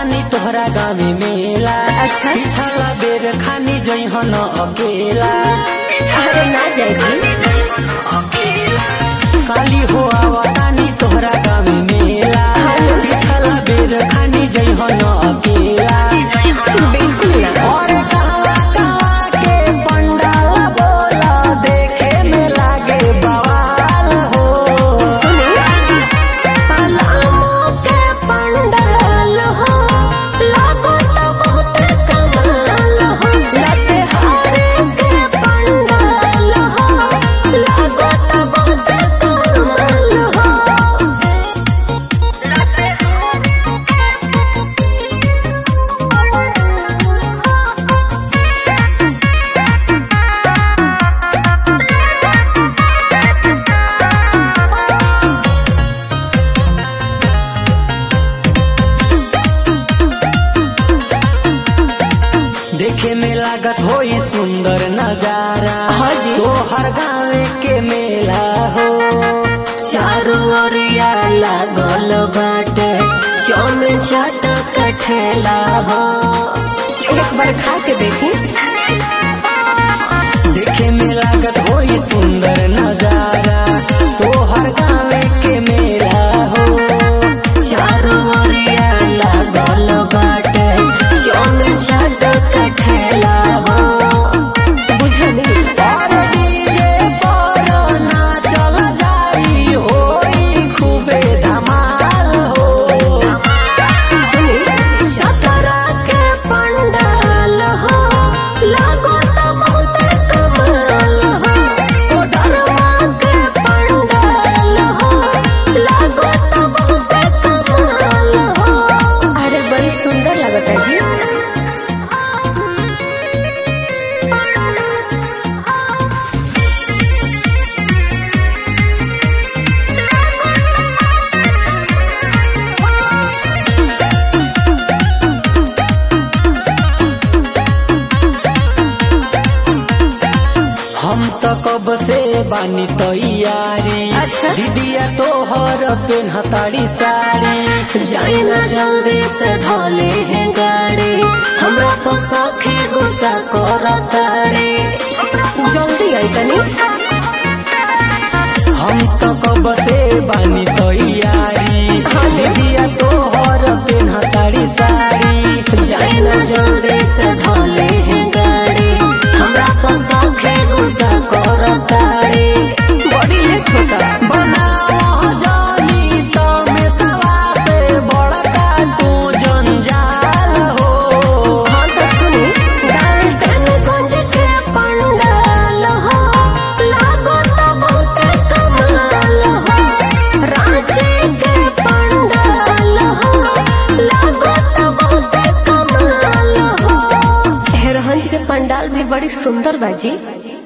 तानी तोहरा गाँव मेला। अच्छा पिछला बेर खानी जइहन अकेला। अरे ना जाएगी साली हो आवा तानी तोहरा गाँव मेला। पिछला बेर खानी जइहन अकेला। बिल्कुल ना। और कहाँ के पंडाल बोला देखे में लागे बवाल हो। पलामू के पंडाल हो लागो तो बहुत कमाल हो। लतेहारे के पंडाल हो लागो तो बहुत कमाल हो। देखे में लागत होई सुंदर नजारा। हाँ जी। तो हर गाँव के मेला हो। चारों ओरिया लागल बाटे चौमिन चाट का ठेला हो। एक बार खा के देखी। देखे में लागत होई सुंदर नजारा। तो हर गाँव के मेला हो। चारों ओरिया लागल बाटे चौमिन चाट का ठेला हो। बुझली और डीजे पर नाचल जाई होई खूबे धमाल हो। सुनी सतरा के पंडाल हो लागो तो बहुत कमाल हो। कोडरमा के पंडाल हो लागो तो बहुत कमाल हो। अरे बड़ी सुंदर लगता है जी। हम तो कब से बानी तैयारी। अच्छा। दीदिया तोहर पेन्हतारी साड़ी। जाए ना जल्दी से धोले है गाड़ी हमरा पोसाखे गुस्सा करतारे। जल्दी आई तनी। हम तो कब से बानी तैयारी। हाँ। दीदिया तोहर पेन्हतारी साड़ी। जाए ना जल्दी से धोले है गाड़ी हमरा पोसाखे गुस्सा करतारे। बड़ी लेट होता। बनाओ जानी तो में सवा से बड़का तू जंजाल हो। हाँ तो सुनी डाल्टनगंज के पंडाल हो लागो तो बहुत कमाल हो। रांची के पंडाल हो लागो तो बहुत कमाल हो। हेरहंज के पंडाल भी बड़ी सुंदर बाजी।